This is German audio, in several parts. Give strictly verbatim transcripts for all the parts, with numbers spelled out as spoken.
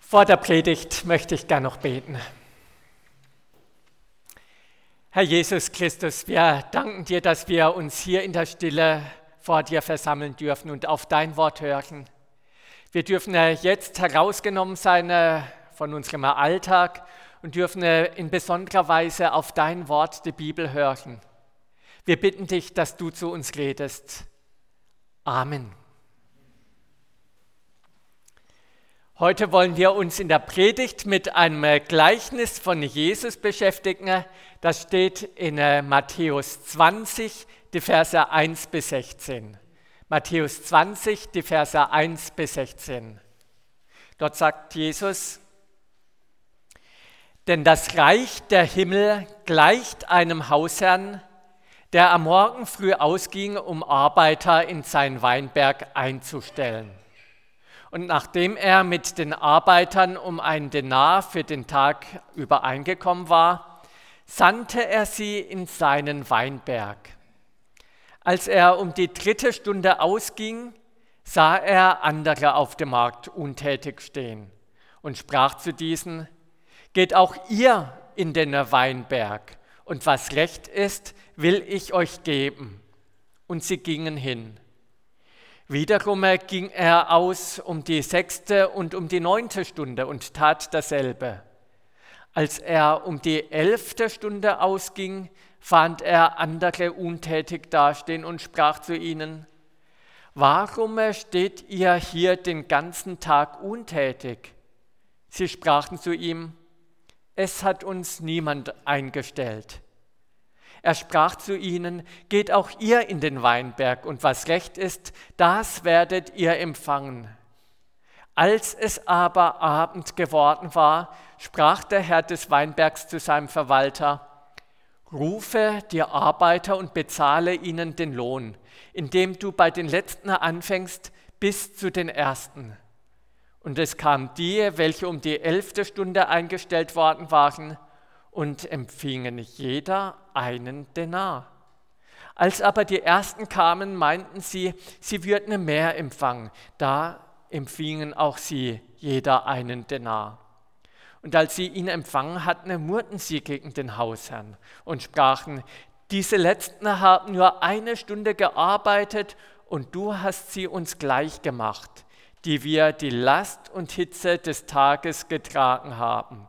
Vor der Predigt möchte ich gern noch beten. Herr Jesus Christus, wir danken dir, dass wir uns hier in der Stille vor dir versammeln dürfen und auf dein Wort hören. Wir dürfen jetzt herausgenommen sein von unserem Alltag und dürfen in besonderer Weise auf dein Wort, die Bibel, hören. Wir bitten dich, dass du zu uns redest. Amen. Heute wollen wir uns in der Predigt mit einem Gleichnis von Jesus beschäftigen. Das steht in Matthäus zwanzig, die Verse eins bis sechzehn. Matthäus zwanzig, die Verse eins bis sechzehn. Dort sagt Jesus: Denn das Reich der Himmel gleicht einem Hausherrn, der am Morgen früh ausging, um Arbeiter in sein Weinberg einzustellen. Und nachdem er mit den Arbeitern um einen Denar für den Tag übereingekommen war, sandte er sie in seinen Weinberg. Als er um die dritte Stunde ausging, sah er andere auf dem Markt untätig stehen und sprach zu diesen: Geht auch ihr in den Weinberg, und was recht ist, will ich euch geben. Und sie gingen hin. Wiederum ging er aus um die sechste und um die neunte Stunde und tat dasselbe. Als er um die elfte Stunde ausging, fand er andere untätig dastehen und sprach zu ihnen: Warum steht ihr hier den ganzen Tag untätig? Sie sprachen zu ihm: Es hat uns niemand eingestellt. Er sprach zu ihnen: Geht auch ihr in den Weinberg, und was recht ist, das werdet ihr empfangen. Als es aber Abend geworden war, sprach der Herr des Weinbergs zu seinem Verwalter: Rufe die Arbeiter und bezahle ihnen den Lohn, indem du bei den Letzten anfängst bis zu den Ersten. Und es kamen die, welche um die elfte Stunde eingestellt worden waren, und empfingen jeder einen Denar. Als aber die Ersten kamen, meinten sie, sie würden mehr empfangen. Da empfingen auch sie jeder einen Denar. Und als sie ihn empfangen hatten, murrten sie gegen den Hausherrn und sprachen: Diese Letzten haben nur eine Stunde gearbeitet, und du hast sie uns gleich gemacht, die wir die Last und Hitze des Tages getragen haben.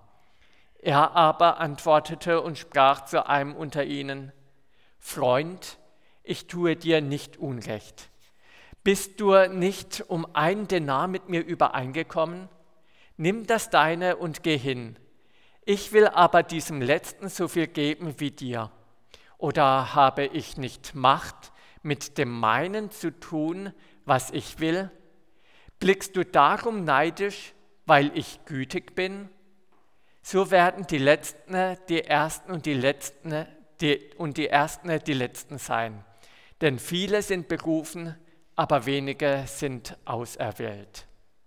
Er aber antwortete und sprach zu einem unter ihnen: Freund, ich tue dir nicht Unrecht. Bist du nicht um ein Denar mit mir übereingekommen? Nimm das deine und geh hin. Ich will aber diesem Letzten so viel geben wie dir. Oder habe ich nicht Macht, mit dem meinen zu tun, was ich will? Blickst du darum neidisch, weil ich gütig bin? So werden die Letzten die Ersten und die Letzten die, und die Ersten die Letzten sein. Denn viele sind berufen, aber wenige sind auserwählt.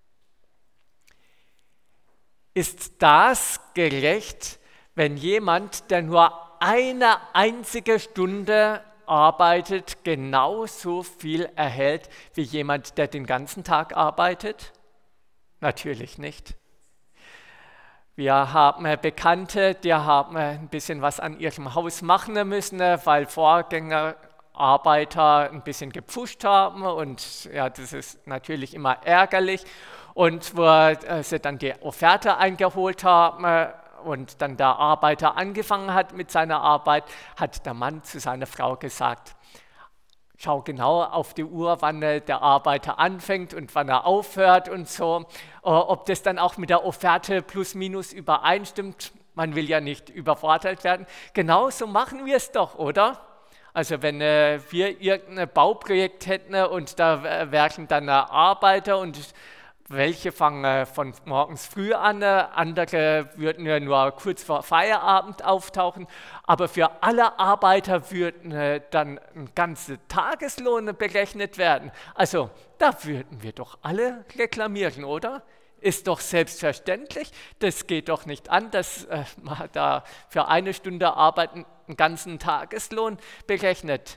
Ist das gerecht, wenn jemand, der nur eine einzige Stunde arbeitet, genauso viel erhält wie jemand, der den ganzen Tag arbeitet? Natürlich nicht. Wir haben Bekannte, die haben ein bisschen was an ihrem Haus machen müssen, weil Vorgängerarbeiter ein bisschen gepfuscht haben, und ja, das ist natürlich immer ärgerlich. Und wo sie dann die Offerte eingeholt haben und dann der Arbeiter angefangen hat mit seiner Arbeit, hat der Mann zu seiner Frau gesagt: Schau genau auf die Uhr, wann der Arbeiter anfängt und wann er aufhört und so. Ob das dann auch mit der Offerte plus minus übereinstimmt, man will ja nicht übervorteilt werden. Genauso machen wir es doch, oder? Also wenn äh, wir irgendein Bauprojekt hätten und da äh, werken dann äh, Arbeiter, und welche fangen von morgens früh an, andere würden ja nur kurz vor Feierabend auftauchen, aber für alle Arbeiter würden dann ein ganzer Tageslohn berechnet werden. Also da würden wir doch alle reklamieren, oder? Ist doch selbstverständlich, das geht doch nicht an, dass äh, man da für eine Stunde Arbeit einen ganzen Tageslohn berechnet.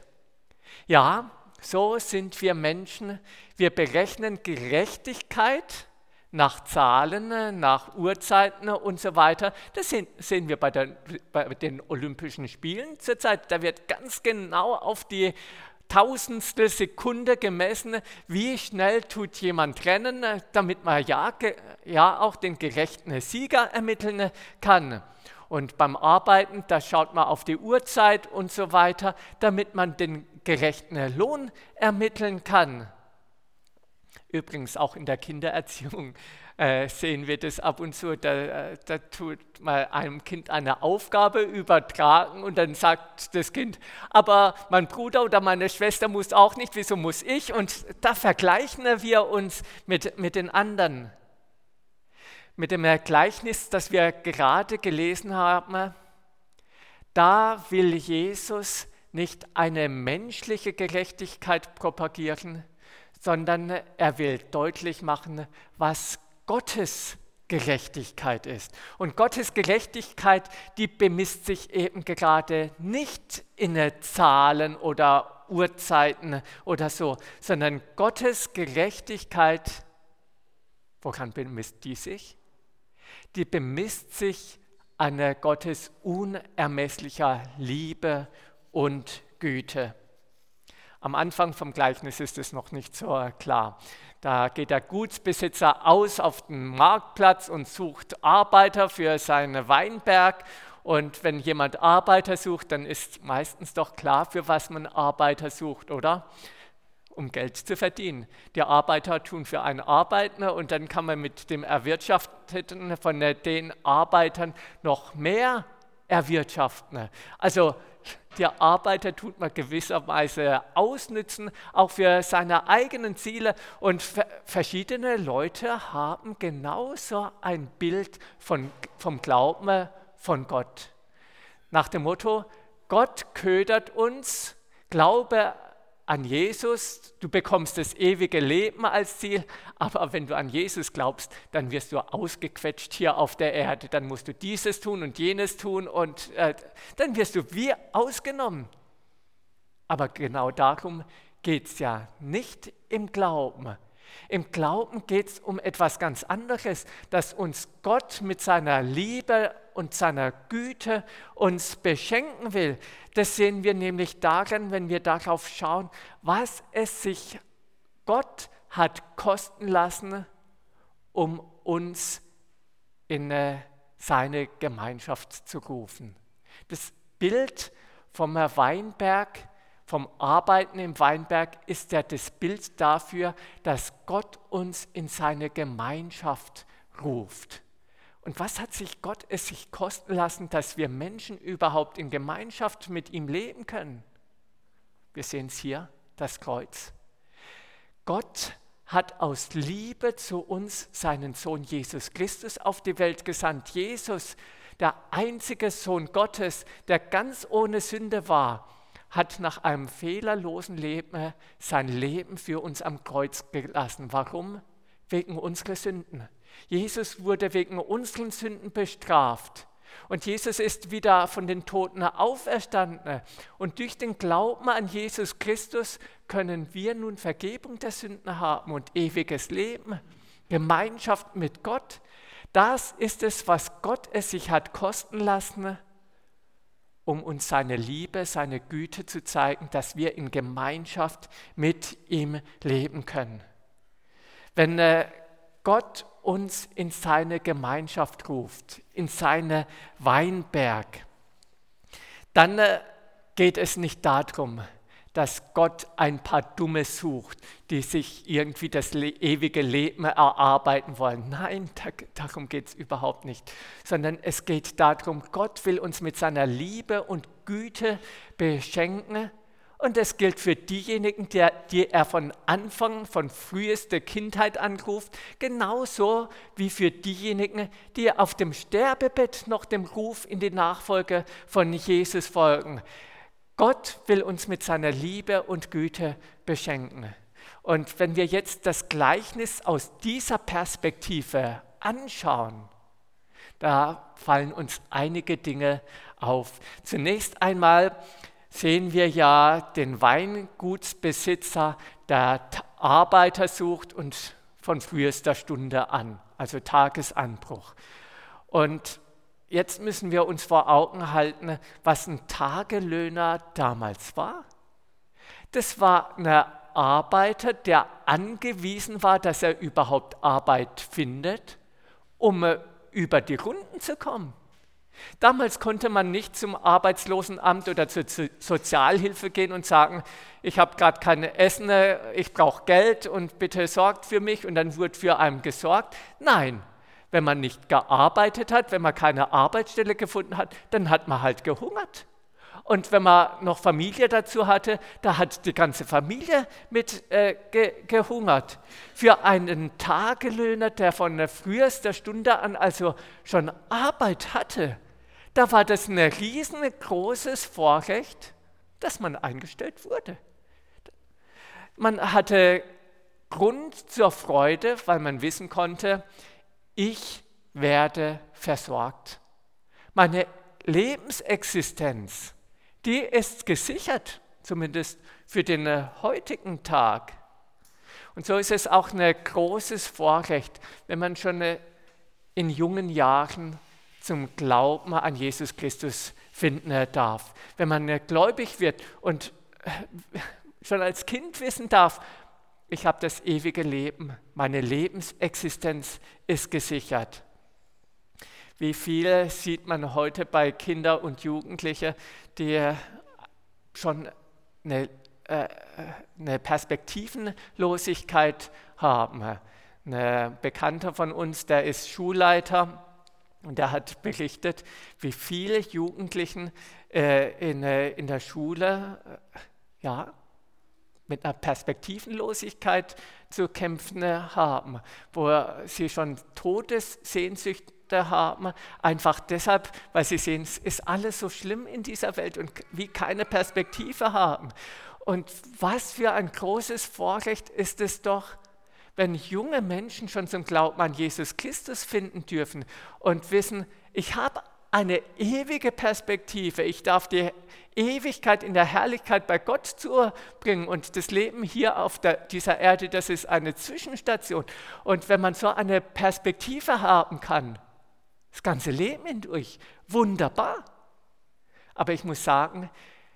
Ja, so sind wir Menschen. Wir berechnen Gerechtigkeit nach Zahlen, nach Uhrzeiten und so weiter. Das sehen, sehen wir bei, der, bei den Olympischen Spielen zurzeit. Da wird ganz genau auf die Tausendstel Sekunde gemessen, wie schnell tut jemand rennen, damit man ja, ja auch den gerechten Sieger ermitteln kann. Und beim Arbeiten, da schaut man auf die Uhrzeit und so weiter, damit man den gerechten Lohn ermitteln kann. Übrigens auch in der Kindererziehung äh, sehen wir das ab und zu, da, äh, da tut man einem Kind eine Aufgabe übertragen und dann sagt das Kind, aber mein Bruder oder meine Schwester muss auch nicht, wieso muss ich? Und da vergleichen wir uns mit, mit den anderen. Mit dem Gleichnis, das wir gerade gelesen haben, da will Jesus nicht eine menschliche Gerechtigkeit propagieren, sondern er will deutlich machen, was Gottes Gerechtigkeit ist. Und Gottes Gerechtigkeit, die bemisst sich eben gerade nicht in Zahlen oder Uhrzeiten oder so, sondern Gottes Gerechtigkeit, woran bemisst die sich? Die bemisst sich an Gottes unermesslicher Liebe und Güte. Am Anfang vom Gleichnis ist es noch nicht so klar. Da geht der Gutsbesitzer aus auf den Marktplatz und sucht Arbeiter für seinen Weinberg. Und wenn jemand Arbeiter sucht, dann ist meistens doch klar, für was man Arbeiter sucht, oder? Um Geld zu verdienen. Die Arbeiter tun für einen arbeiten und dann kann man mit dem Erwirtschafteten von den Arbeitern noch mehr erwirtschaften. Also die Arbeiter tut man gewisserweise ausnützen, auch für seine eigenen Ziele. Und verschiedene Leute haben genauso ein Bild von, vom Glauben von Gott. Nach dem Motto, Gott ködert uns, Glaube an Jesus, du bekommst das ewige Leben als Ziel, aber wenn du an Jesus glaubst, dann wirst du ausgequetscht hier auf der Erde, dann musst du dieses tun und jenes tun und äh, dann wirst du wie ausgenommen. Aber genau darum geht es ja nicht im Glauben. Im Glauben geht es um etwas ganz anderes, dass uns Gott mit seiner Liebe und seiner Güte uns beschenken will. Das sehen wir nämlich darin, wenn wir darauf schauen, was es sich Gott hat kosten lassen, um uns in seine Gemeinschaft zu rufen. Das Bild vom Weinberg, vom Arbeiten im Weinberg ist ja das Bild dafür, dass Gott uns in seine Gemeinschaft ruft. Und was hat sich Gott es sich kosten lassen, dass wir Menschen überhaupt in Gemeinschaft mit ihm leben können? Wir sehen es hier, das Kreuz. Gott hat aus Liebe zu uns seinen Sohn Jesus Christus auf die Welt gesandt. Jesus, der einzige Sohn Gottes, der ganz ohne Sünde war, hat nach einem fehlerlosen Leben sein Leben für uns am Kreuz gelassen. Warum? Wegen unserer Sünden. Jesus wurde wegen unseren Sünden bestraft. Und Jesus ist wieder von den Toten auferstanden. Und durch den Glauben an Jesus Christus können wir nun Vergebung der Sünden haben und ewiges Leben, Gemeinschaft mit Gott. Das ist es, was Gott es sich hat kosten lassen, um uns seine Liebe, seine Güte zu zeigen, dass wir in Gemeinschaft mit ihm leben können. Wenn äh, Gott uns in seine Gemeinschaft ruft, in seinen Weinberg, dann äh, geht es nicht darum, dass Gott ein paar Dumme sucht, die sich irgendwie das le- ewige Leben erarbeiten wollen. Nein, da, darum geht es überhaupt nicht. Sondern es geht darum, Gott will uns mit seiner Liebe und Güte beschenken. Und es gilt für diejenigen, die, die er von Anfang, von frühester Kindheit anruft, genauso wie für diejenigen, die auf dem Sterbebett noch dem Ruf in die Nachfolge von Jesus folgen. Gott will uns mit seiner Liebe und Güte beschenken. Und wenn wir jetzt das Gleichnis aus dieser Perspektive anschauen, da fallen uns einige Dinge auf. Zunächst einmal sehen wir ja den Weingutsbesitzer, der Arbeiter sucht und von frühester Stunde an also Tagesanbruch. Und jetzt müssen wir uns vor Augen halten, was ein Tagelöhner damals war. Das war ein Arbeiter, der angewiesen war, dass er überhaupt Arbeit findet, um über die Runden zu kommen. Damals konnte man nicht zum Arbeitslosenamt oder zur Sozialhilfe gehen und sagen, ich habe gerade kein Essen, ich brauche Geld und bitte sorgt für mich und dann wird für einen gesorgt. Nein, wenn man nicht gearbeitet hat, wenn man keine Arbeitsstelle gefunden hat, dann hat man halt gehungert. Und wenn man noch Familie dazu hatte, da hat die ganze Familie mit äh, ge gehungert. Für einen Tagelöhner, der von frühester Stunde an also schon Arbeit hatte, da war das ein riesengroßes Vorrecht, dass man eingestellt wurde. Man hatte Grund zur Freude, weil man wissen konnte, ich werde versorgt. Meine Lebensexistenz, die ist gesichert, zumindest für den äh, heutigen Tag. Und so ist es auch ein großes Vorrecht, wenn man schon äh, in jungen Jahren zum Glauben an Jesus Christus finden äh, darf. Wenn man äh, gläubig wird und äh, schon als Kind wissen darf, ich habe das ewige Leben, meine Lebensexistenz ist gesichert. Wie viel sieht man heute bei Kindern und Jugendlichen, die schon eine, äh, eine Perspektivenlosigkeit haben. Ein Bekannter von uns, der ist Schulleiter und der hat berichtet, wie viele Jugendlichen äh, in, äh, in der Schule äh, ja, mit einer Perspektivenlosigkeit zu kämpfen haben, wo sie schon Todessehnsüchte haben, einfach deshalb, weil sie sehen, es ist alles so schlimm in dieser Welt und wie keine Perspektive haben. Und was für ein großes Vorrecht ist es doch, wenn junge Menschen schon zum Glauben an Jesus Christus finden dürfen und wissen, ich habe eine ewige Perspektive, ich darf die Ewigkeit in der Herrlichkeit bei Gott zubringen und das Leben hier auf der, dieser Erde, das ist eine Zwischenstation. Und wenn man so eine Perspektive haben kann, das ganze Leben hindurch, wunderbar. Aber ich muss sagen,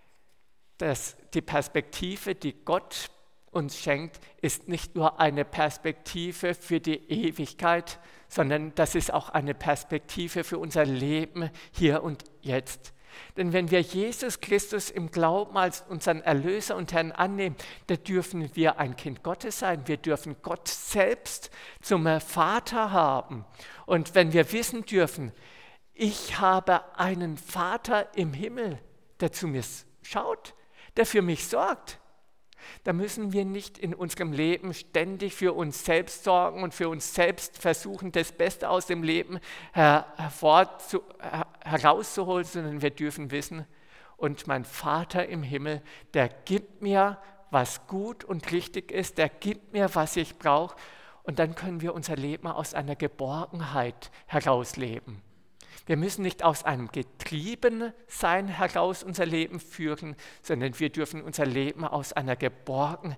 dass die Perspektive, die Gott uns schenkt, ist nicht nur eine Perspektive für die Ewigkeit, sondern das ist auch eine Perspektive für unser Leben hier und jetzt. Denn wenn wir Jesus Christus im Glauben als unseren Erlöser und Herrn annehmen, dann dürfen wir ein Kind Gottes sein. Wir dürfen Gott selbst zum Vater haben. Und wenn wir wissen dürfen, ich habe einen Vater im Himmel, der zu mir schaut, der für mich sorgt, da müssen wir nicht in unserem Leben ständig für uns selbst sorgen und für uns selbst versuchen, das Beste aus dem Leben her, hervorzu, her, herauszuholen, sondern wir dürfen wissen, und mein Vater im Himmel, der gibt mir, was gut und richtig ist, der gibt mir, was ich brauche, und dann können wir unser Leben aus einer Geborgenheit herausleben. Wir müssen nicht aus einem Getriebensein heraus unser Leben führen, sondern wir dürfen unser Leben aus einer Geborgenheit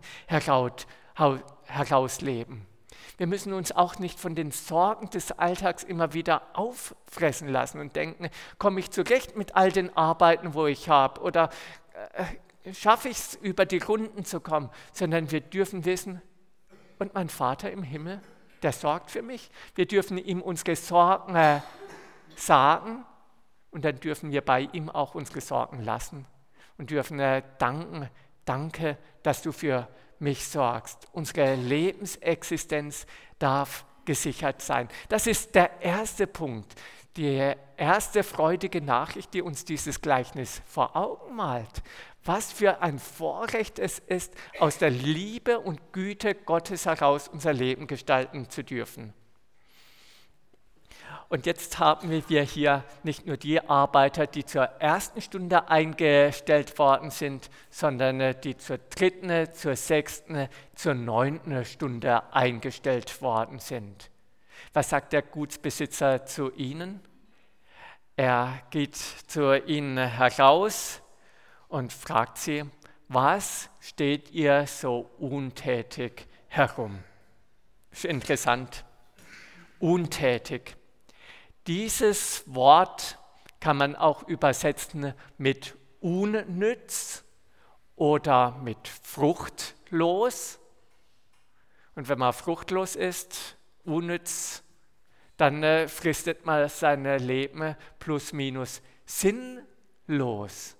herausleben. Wir müssen uns auch nicht von den Sorgen des Alltags immer wieder auffressen lassen und denken, komme ich zurecht mit all den Arbeiten, wo ich habe, oder äh, schaffe ich es, über die Runden zu kommen, sondern wir dürfen wissen, und mein Vater im Himmel, der sorgt für mich. Wir dürfen ihm unsere Sorgen äh, sagen und dann dürfen wir bei ihm auch unsere Sorgen lassen und dürfen äh, danken, danke, dass du für mich sorgst. Unsere Lebensexistenz darf gesichert sein. Das ist der erste Punkt, die erste freudige Nachricht, die uns dieses Gleichnis vor Augen malt. Was für ein Vorrecht es ist, aus der Liebe und Güte Gottes heraus unser Leben gestalten zu dürfen. Und jetzt haben wir hier nicht nur die Arbeiter, die zur ersten Stunde eingestellt worden sind, sondern die zur dritten, zur sechsten, zur neunten Stunde eingestellt worden sind. Was sagt der Gutsbesitzer zu ihnen? Er geht zu ihnen heraus und fragt sie, was steht ihr so untätig herum? Ist interessant. untätig. Dieses Wort kann man auch übersetzen mit unnütz oder mit fruchtlos. Und wenn man fruchtlos ist, unnütz, dann äh, fristet man sein Leben plus minus sinnlos.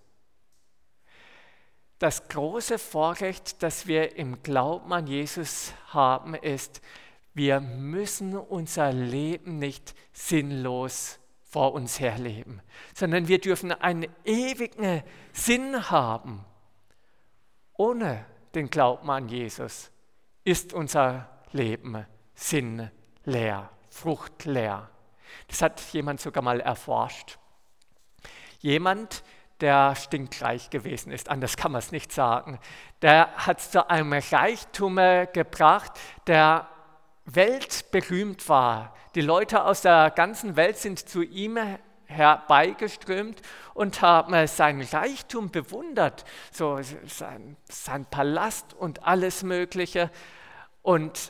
Das große Vorrecht, das wir im Glauben an Jesus haben, ist, wir müssen unser Leben nicht sinnlos vor uns herleben, sondern wir dürfen einen ewigen Sinn haben. Ohne den Glauben an Jesus ist unser Leben sinnleer, fruchtleer. Das hat jemand sogar mal erforscht. Jemand, der stinkreich gewesen ist, anders kann man es nicht sagen, der hat es zu einem Reichtum gebracht, der weltberühmt war. Die Leute aus der ganzen Welt sind zu ihm herbeigeströmt und haben sein Reichtum bewundert, so sein, sein Palast und alles Mögliche. Und,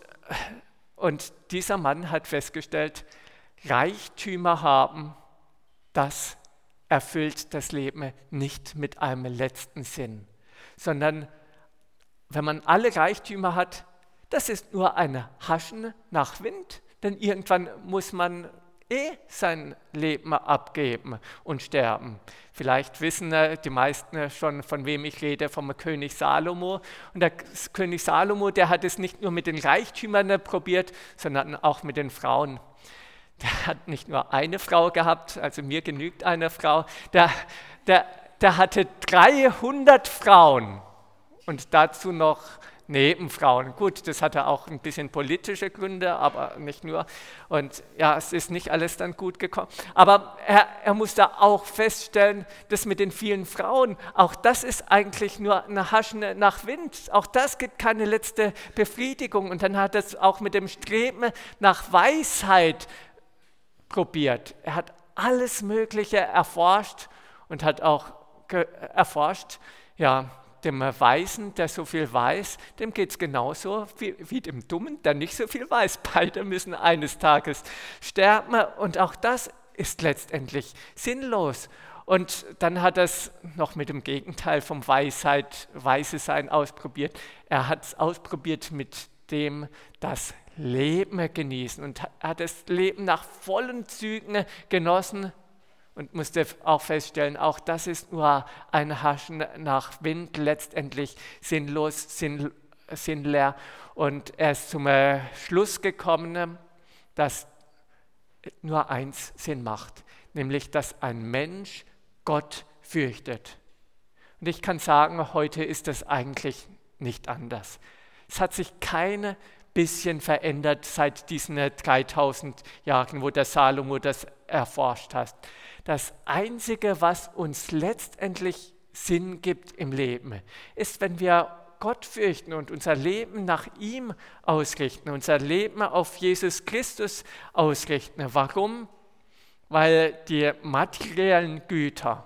und dieser Mann hat festgestellt, Reichtümer haben, das erfüllt das Leben nicht mit einem letzten Sinn, sondern wenn man alle Reichtümer hat, das ist nur ein Haschen nach Wind, denn irgendwann muss man eh sein Leben abgeben und sterben. Vielleicht wissen die meisten schon, von wem ich rede, vom König Salomo. Und der König Salomo, der hat es nicht nur mit den Reichtümern probiert, sondern auch mit den Frauen. Der hat nicht nur eine Frau gehabt, also mir genügt eine Frau, der, der, der hatte dreihundert Frauen und dazu noch Nebenfrauen. Gut, das hatte auch ein bisschen politische Gründe, aber nicht nur. Und ja, es ist nicht alles dann gut gekommen. Aber er, er musste auch feststellen, dass mit den vielen Frauen, auch das ist eigentlich nur eine Haschen nach Wind. Auch das gibt keine letzte Befriedigung. Und dann hat er es auch mit dem Streben nach Weisheit probiert. Er hat alles Mögliche erforscht und hat auch erforscht, ja, dem Weisen, der so viel weiß, dem geht es genauso wie, wie dem Dummen, der nicht so viel weiß. Beide müssen eines Tages sterben und auch das ist letztendlich sinnlos. Und dann hat er es noch mit dem Gegenteil vom Weisheit, Weise sein ausprobiert. Er hat es ausprobiert mit dem, das Leben genießen und hat das Leben nach vollen Zügen genossen. Und musste auch feststellen, auch das ist nur ein Haschen nach Wind, letztendlich sinnlos, sinn, sinnleer. Und er ist zum äh, Schluss gekommen, dass nur eins Sinn macht, nämlich, dass ein Mensch Gott fürchtet. Und ich kann sagen, heute ist das eigentlich nicht anders. Es hat sich keine bisschen verändert seit diesen dreitausend Jahren, wo der Salomo das erforscht hat. Das Einzige, was uns letztendlich Sinn gibt im Leben, ist, wenn wir Gott fürchten und unser Leben nach ihm ausrichten, unser Leben auf Jesus Christus ausrichten. Warum? Weil die materiellen Güter,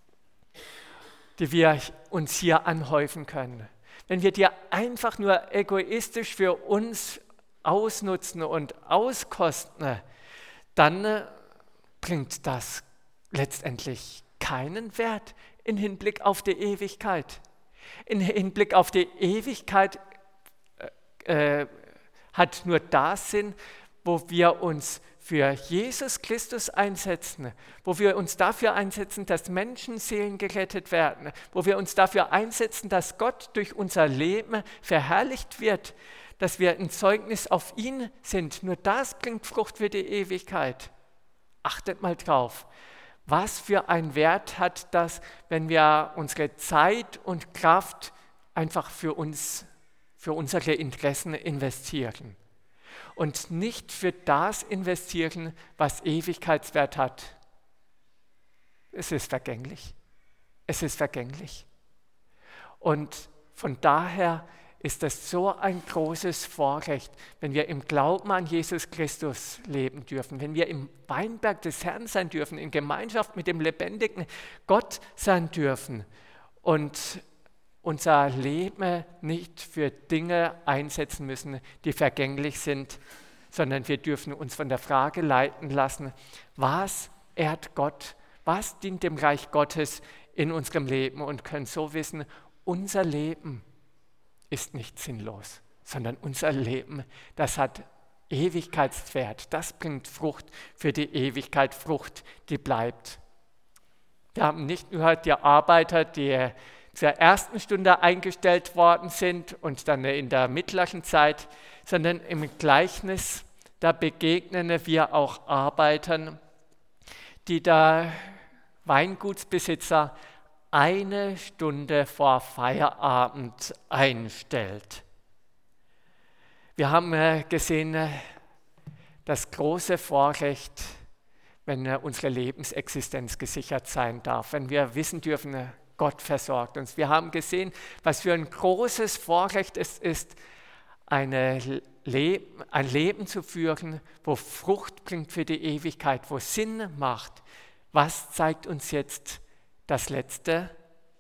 die wir uns hier anhäufen können, wenn wir die einfach nur egoistisch für uns ausnutzen und auskosten, dann bringt das letztendlich keinen Wert im Hinblick auf die Ewigkeit. Im Hinblick auf die Ewigkeit äh, hat nur das Sinn, wo wir uns für Jesus Christus einsetzen, wo wir uns dafür einsetzen, dass Menschenseelen gerettet werden, wo wir uns dafür einsetzen, dass Gott durch unser Leben verherrlicht wird, dass wir ein Zeugnis auf ihn sind. Nur das bringt Frucht für die Ewigkeit. Achtet mal drauf. Was für einen Wert hat das, wenn wir unsere Zeit und Kraft einfach für uns, für unsere Interessen investieren und nicht für das investieren, was Ewigkeitswert hat? Es ist vergänglich. Es ist vergänglich. Und von daher ist es so ein großes Vorrecht, wenn wir im Glauben an Jesus Christus leben dürfen, wenn wir im Weinberg des Herrn sein dürfen, in Gemeinschaft mit dem lebendigen Gott sein dürfen und unser Leben nicht für Dinge einsetzen müssen, die vergänglich sind, sondern wir dürfen uns von der Frage leiten lassen, was ehrt Gott, was dient dem Reich Gottes in unserem Leben und können so wissen, unser Leben ist nicht sinnlos, sondern unser Leben, das hat Ewigkeitswert, das bringt Frucht für die Ewigkeit, Frucht, die bleibt. Wir haben nicht nur die Arbeiter, die zur ersten Stunde eingestellt worden sind und dann in der mittleren Zeit, sondern im Gleichnis, da begegnen wir auch Arbeitern, die der Weingutsbesitzer eine Stunde vor Feierabend einstellt. Wir haben gesehen, das große Vorrecht, wenn unsere Lebensexistenz gesichert sein darf, wenn wir wissen dürfen, Gott versorgt uns. Wir haben gesehen, was für ein großes Vorrecht es ist, eine Le- ein Leben zu führen, wo Frucht bringt für die Ewigkeit, wo Sinn macht. Was zeigt uns jetzt das Letzte?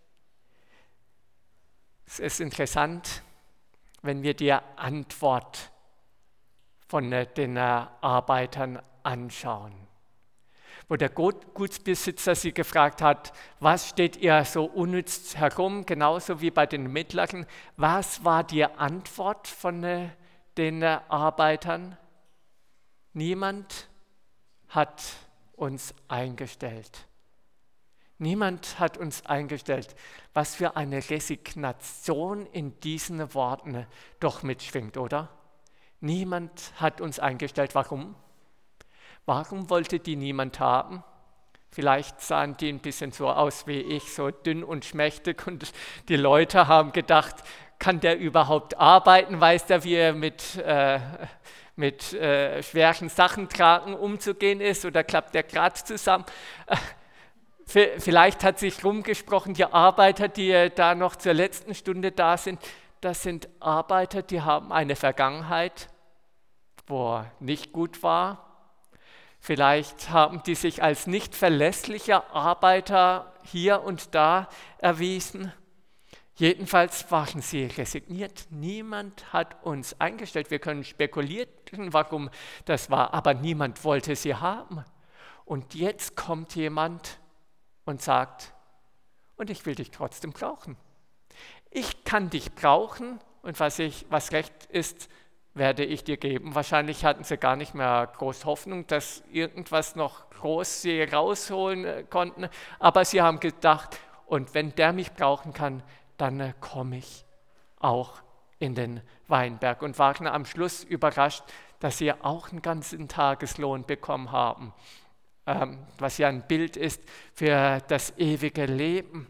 Es ist interessant, wenn wir die Antwort von den Arbeitern anschauen, wo der Gutsbesitzer sie gefragt hat, was steht ihr so unnütz herum, genauso wie bei den Mittleren. Was war die Antwort von den Arbeitern? Niemand hat uns eingestellt. Niemand hat uns eingestellt. Was für eine Resignation in diesen Worten doch mitschwingt, oder? Niemand hat uns eingestellt. Warum? Warum wollte die niemand haben? Vielleicht sahen die ein bisschen so aus wie ich, so dünn und schmächtig und die Leute haben gedacht, kann der überhaupt arbeiten? Weiß der, wie er mit, äh, mit äh, schweren Sachen tragen umzugehen ist oder klappt der gerade zusammen? Vielleicht hat sich rumgesprochen, die Arbeiter, die da noch zur letzten Stunde da sind, das sind Arbeiter, die haben eine Vergangenheit, wo nicht gut war. Vielleicht haben die sich als nicht verlässliche Arbeiter hier und da erwiesen. Jedenfalls waren sie resigniert. Niemand hat uns eingestellt. Wir können spekulieren, warum das war, aber niemand wollte sie haben. Und jetzt kommt jemand und sagt, und ich will dich trotzdem brauchen. Ich kann dich brauchen und was, ich, was recht ist, werde ich dir geben. Wahrscheinlich hatten sie gar nicht mehr groß Hoffnung, dass irgendwas noch groß sie rausholen konnten, aber sie haben gedacht, und wenn der mich brauchen kann, dann komme ich auch in den Weinberg und waren am Schluss überrascht, dass sie auch einen ganzen Tageslohn bekommen haben, ähm, was ja ein Bild ist für das ewige Leben.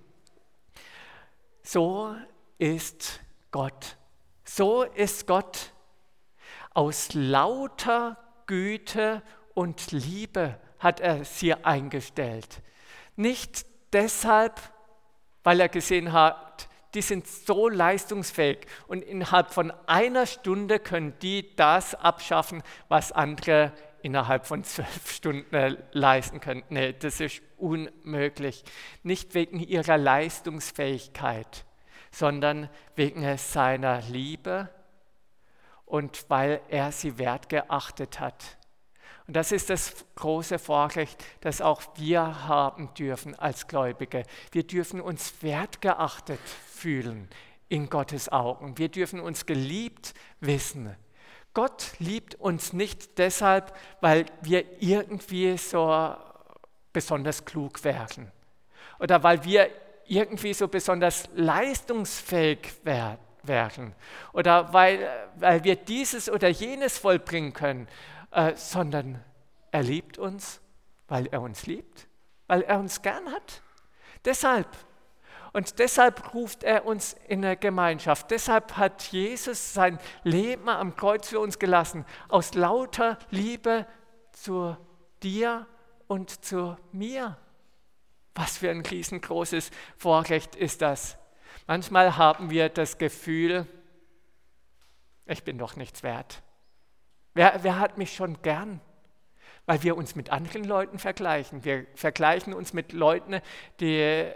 So ist Gott. So ist Gott. Aus lauter Güte und Liebe hat er sie eingestellt. Nicht deshalb, weil er gesehen hat, die sind so leistungsfähig und innerhalb von einer Stunde können die das abschaffen, was andere innerhalb von zwölf Stunden leisten können. Nee, das ist unmöglich. Nicht wegen ihrer Leistungsfähigkeit, sondern wegen seiner Liebe und weil er sie wertgeachtet hat. Und das ist das große Vorrecht, das auch wir haben dürfen als Gläubige. Wir dürfen uns wertgeachtet fühlen in Gottes Augen. Wir dürfen uns geliebt wissen. Gott liebt uns nicht deshalb, weil wir irgendwie so besonders klug wären oder weil wir irgendwie so besonders leistungsfähig wären oder weil, weil wir dieses oder jenes vollbringen können. Äh, sondern er liebt uns, weil er uns liebt, weil er uns gern hat. Deshalb. Und deshalb ruft er uns in eine Gemeinschaft. Deshalb hat Jesus sein Leben am Kreuz für uns gelassen, aus lauter Liebe zu dir und zu mir. Was für ein riesengroßes Vorrecht ist das. Manchmal haben wir das Gefühl, ich bin doch nichts wert. Wer, wer hat mich schon gern? Weil wir uns mit anderen Leuten vergleichen. Wir vergleichen uns mit Leuten, die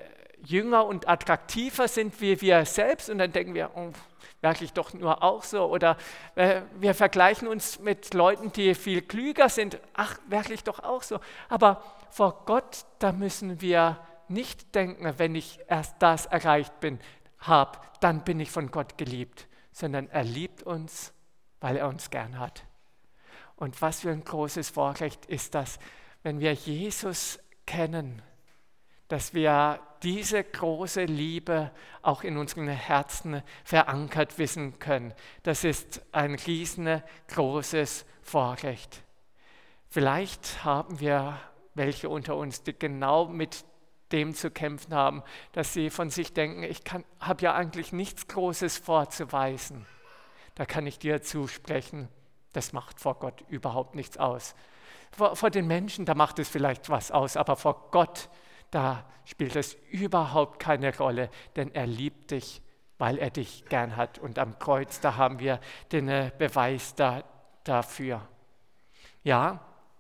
jünger und attraktiver sind wie wir selbst und dann denken wir, oh, wirklich doch nur auch so. Oder äh, wir vergleichen uns mit Leuten, die viel klüger sind. Ach, wirklich doch auch so. Aber vor Gott, da müssen wir nicht denken, wenn ich erst das erreicht bin, habe, dann bin ich von Gott geliebt. Sondern er liebt uns, weil er uns gern hat. Und was für ein großes Vorrecht ist das, wenn wir Jesus kennen, dass wir diese große Liebe auch in unseren Herzen verankert wissen können. Das ist ein riesengroßes Vorrecht. Vielleicht haben wir welche unter uns, die genau mit dem zu kämpfen haben, dass sie von sich denken, ich habe ja eigentlich nichts Großes vorzuweisen. Da kann ich dir zusprechen, das macht vor Gott überhaupt nichts aus. Vor, vor den Menschen, da macht es vielleicht was aus, aber vor Gott, da spielt es überhaupt keine Rolle, denn er liebt dich, weil er dich gern hat. Und am Kreuz, da haben wir den äh, Beweis da, dafür. Ja,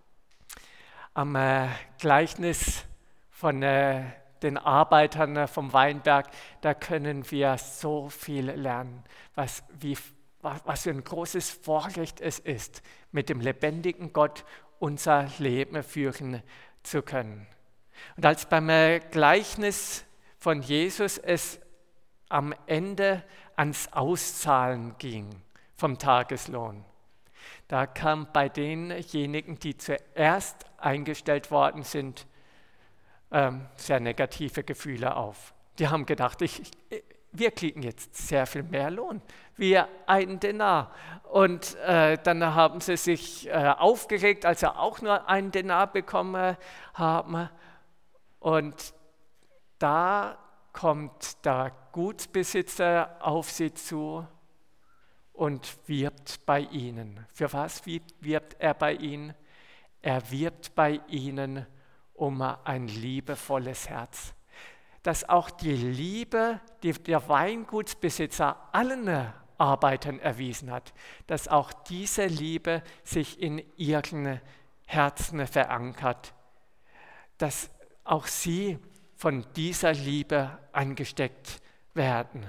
am äh, Gleichnis von äh, den Arbeitern äh, vom Weinberg, da können wir so viel lernen, was, wie, was, was für ein großes Vorrecht es ist, mit dem lebendigen Gott unser Leben führen zu können. Und als beim äh, Gleichnis von Jesus es am Ende ans Auszahlen ging vom Tageslohn, da kam bei denjenigen, die zuerst eingestellt worden sind, ähm, sehr negative Gefühle auf. Die haben gedacht, ich, ich, wir kriegen jetzt sehr viel mehr Lohn, wir einen Denar. Und äh, dann haben sie sich äh, aufgeregt, als sie auch nur einen Denar bekommen haben. Und da kommt der Gutsbesitzer auf sie zu und wirbt bei ihnen. Für was wirbt er bei ihnen? Er wirbt bei ihnen um ein liebevolles Herz. Dass auch die Liebe, die der Weingutsbesitzer allen Arbeitern erwiesen hat, dass auch diese Liebe sich in ihren Herzen verankert. Dass auch sie von dieser Liebe angesteckt werden.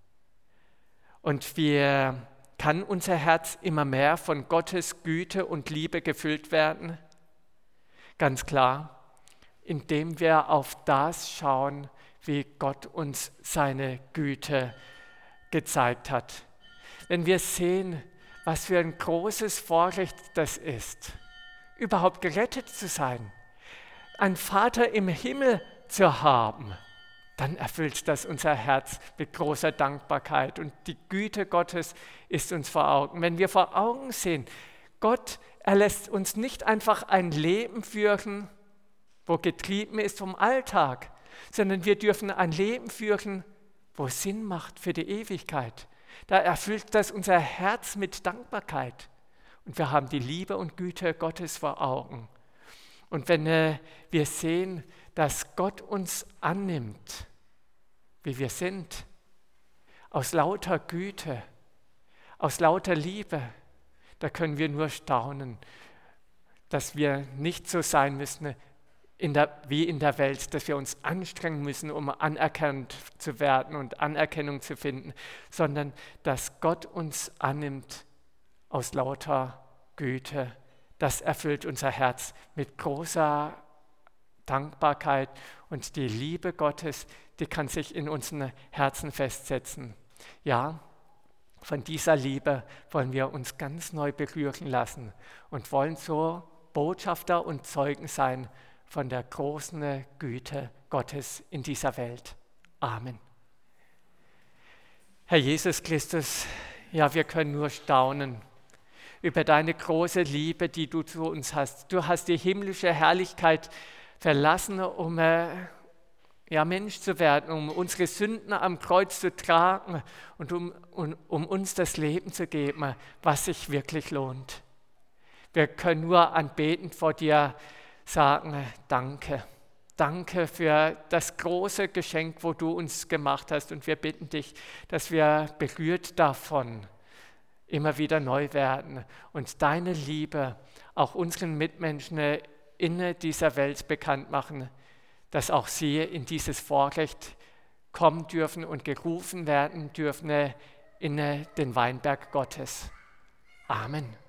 Und wie kann unser Herz immer mehr von Gottes Güte und Liebe gefüllt werden? Ganz klar, indem wir auf das schauen, wie Gott uns seine Güte gezeigt hat. Wenn wir sehen, was für ein großes Vorrecht das ist, überhaupt gerettet zu sein, einen Vater im Himmel zu haben, dann erfüllt das unser Herz mit großer Dankbarkeit und die Güte Gottes ist uns vor Augen. Wenn wir vor Augen sehen, Gott, er lässt uns nicht einfach ein Leben führen, wo getrieben ist vom Alltag, sondern wir dürfen ein Leben führen, wo Sinn macht für die Ewigkeit. Da erfüllt das unser Herz mit Dankbarkeit und wir haben die Liebe und Güte Gottes vor Augen. Und wenn äh, wir sehen, dass Gott uns annimmt, wie wir sind, aus lauter Güte, aus lauter Liebe, da können wir nur staunen, dass wir nicht so sein müssen in der, wie in der Welt, dass wir uns anstrengen müssen, um anerkannt zu werden und Anerkennung zu finden, sondern dass Gott uns annimmt aus lauter Güte. Das erfüllt unser Herz mit großer Dankbarkeit und die Liebe Gottes, die kann sich in unseren Herzen festsetzen. Ja, von dieser Liebe wollen wir uns ganz neu berühren lassen und wollen so Botschafter und Zeugen sein von der großen Güte Gottes in dieser Welt. Amen. Herr Jesus Christus, ja, wir können nur staunen über deine große Liebe, die du zu uns hast. Du hast die himmlische Herrlichkeit verlassen, um äh, ja, Mensch zu werden, um unsere Sünden am Kreuz zu tragen und um, um, um uns das Leben zu geben, was sich wirklich lohnt. Wir können nur anbetend vor dir sagen, danke. Danke für das große Geschenk, wo du uns gemacht hast. Und wir bitten dich, dass wir berührt davon immer wieder neu werden und deine Liebe auch unseren Mitmenschen in dieser Welt bekannt machen, dass auch sie in dieses Vorrecht kommen dürfen und gerufen werden dürfen in den Weinberg Gottes. Amen.